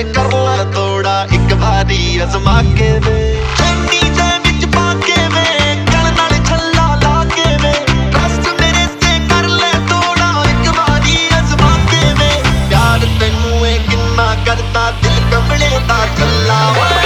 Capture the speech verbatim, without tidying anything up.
कर ला थोड़ा एक बारी अजमा के वे चंगी दे विच पा के वे गल नाल छल्ला ला के वे ट्रस्ट मेरे से कर ले थोड़ा एक बारी अजमा के वे प्यार तेनू ए किन्ना करता दिल कमले दा चला